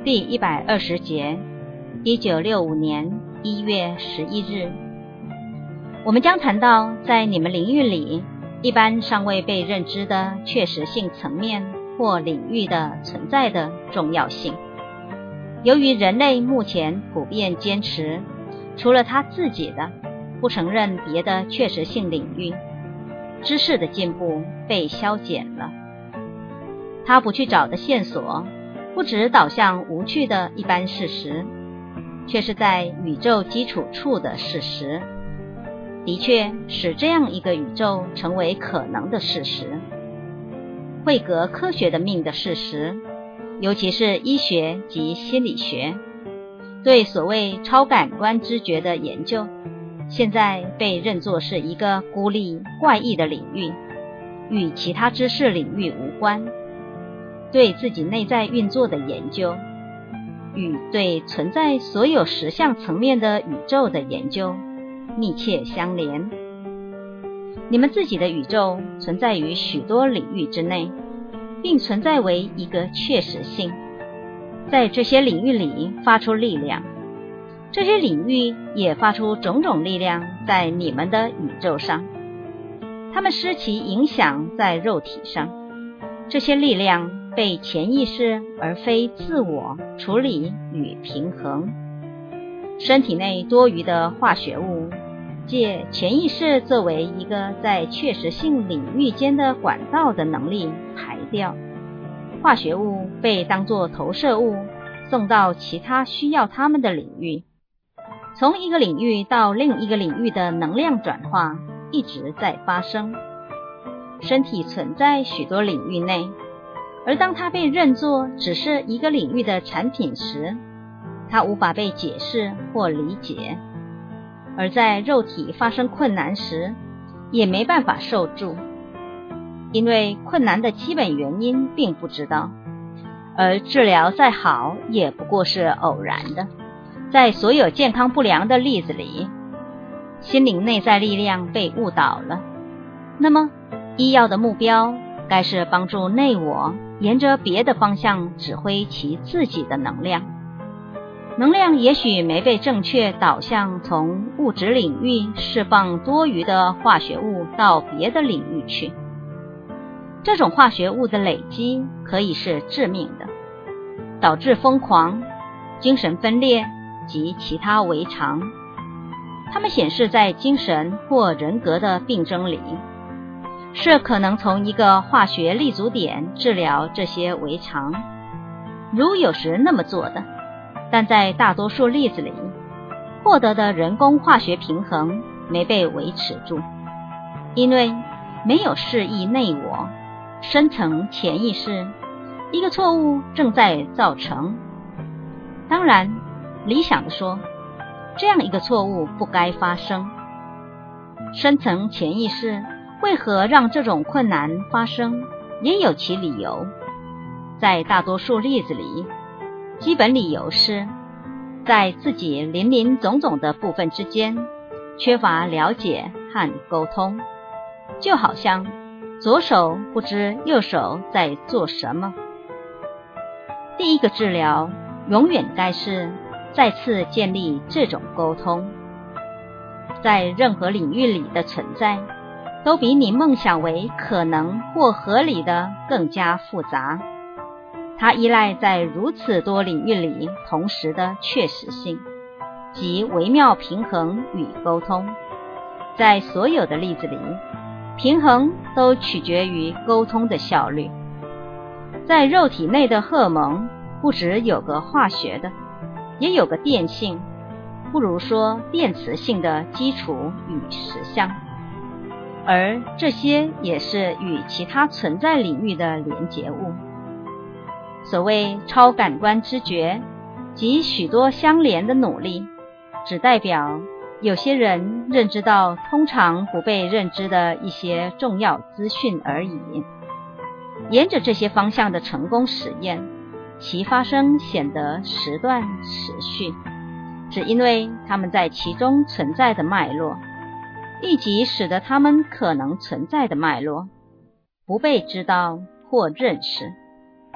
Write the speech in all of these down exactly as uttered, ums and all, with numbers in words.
第一百二十节，一九六五年一月十一日，我们将谈到在你们领域里一般尚未被认知的确实性层面或领域的存在的重要性。由于人类目前普遍坚持除了他自己的，不承认别的确实性领域，知识的进步被消减了。他不去找的线索，不只导向无趣的一般事实，却是在宇宙基础处的事实，的确使这样一个宇宙成为可能的事实。会革科学的命的事实，尤其是医学及心理学对所谓超感官知觉的研究，现在被认作是一个孤立怪异的领域，与其他知识领域无关。对自己内在运作的研究，与对存在所有实相层面的宇宙的研究密切相连。你们自己的宇宙存在于许多领域之内，并存在为一个确实性，在这些领域里发出力量，这些领域也发出种种力量在你们的宇宙上，它们施其影响在肉体上。这些力量被潜意识而非自我处理与平衡。身体内多余的化学物借潜意识作为一个在确实性领域间的管道的能力排掉，化学物被当作投射物送到其他需要它们的领域。从一个领域到另一个领域的能量转化一直在发生。身体存在许多领域内，而当它被认作只是一个领域的产品时，它无法被解释或理解，而在肉体发生困难时也没办法受助，因为困难的基本原因并不知道，而治疗再好也不过是偶然的。在所有健康不良的例子里，心灵内在力量被误导了。那么医药的目标该是帮助内我沿着别的方向指挥其自己的能量。能量也许没被正确导向从物质领域释放多余的化学物到别的领域去。这种化学物的累积可以是致命的，导致疯狂、精神分裂及其他违常。它们显示在精神或人格的病症里，是可能从一个化学立足点治疗这些违常，如有时那么做的，但在大多数例子里，获得的人工化学平衡没被维持住，因为没有示意内我、深层潜意识，一个错误正在造成。当然，理想地说，这样一个错误不该发生。深层潜意识为何让这种困难发生，也有其理由。在大多数例子里，基本理由是在自己林林总总的部分之间缺乏了解和沟通，就好像左手不知右手在做什么。第一个治疗永远该是再次建立这种沟通。在任何领域里的存在都比你梦想为可能或合理的更加复杂，它依赖在如此多领域里同时的确实性及微妙平衡与沟通。在所有的例子里，平衡都取决于沟通的效率。在肉体内的荷尔蒙不只有个化学的，也有个电性，不如说电磁性的基础与实相，而这些也是与其他存在领域的连结物。所谓超感官知觉及许多相连的努力，只代表有些人认知到通常不被认知的一些重要资讯而已。沿着这些方向的成功实验，其发生显得时断时续，只因为它们在其中存在的脉络，以及使得它们可能存在的脉络，不被知道或认识。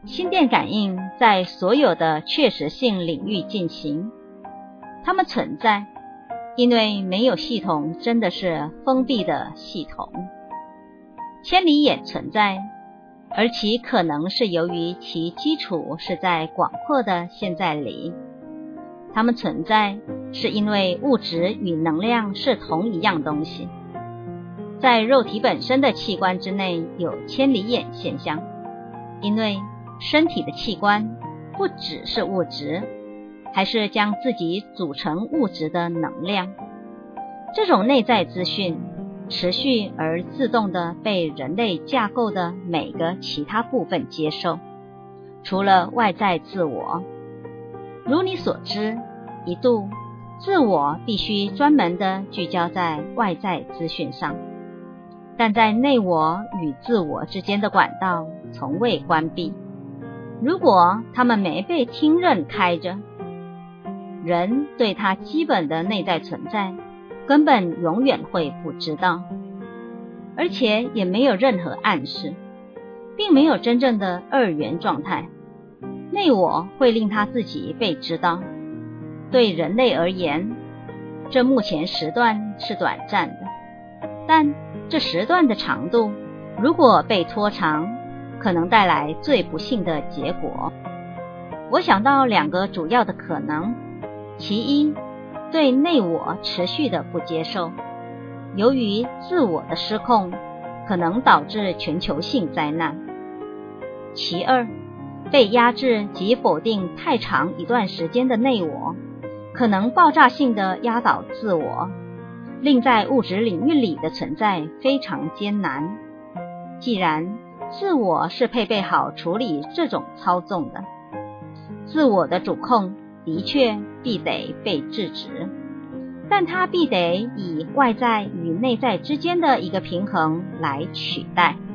心电感应在所有的确实性领域进行，它们存在，因为没有系统真的是封闭的系统。千里眼存在，而其可能是由于其基础是在广阔的现在里。它们存在是因为物质与能量是同一样东西。在肉体本身的器官之内有千里眼现象，因为身体的器官不只是物质，还是将自己组成物质的能量。这种内在资讯持续而自动地被人类架构的每个其他部分接受，除了外在自我。如你所知，一度自我必须专门地聚焦在外在资讯上，但在内我与自我之间的管道从未关闭。如果它们没被听任开着，人对他基本的内在存在根本永远会不知道，而且也没有任何暗示，并没有真正的二元状态。内我会令他自己被知道。对人类而言，这目前时段是短暂的，但这时段的长度如果被拖长，可能带来最不幸的结果。我想到两个主要的可能，其一，对内我持续的不接受，由于自我的失控，可能导致全球性灾难。其二，被压制及否定太长一段时间的内我，可能爆炸性的压倒自我，令在物质领域里的存在非常艰难。既然自我是配备好处理这种操纵的，自我的主控的确必得被制止，但它必得以外在与内在之间的一个平衡来取代。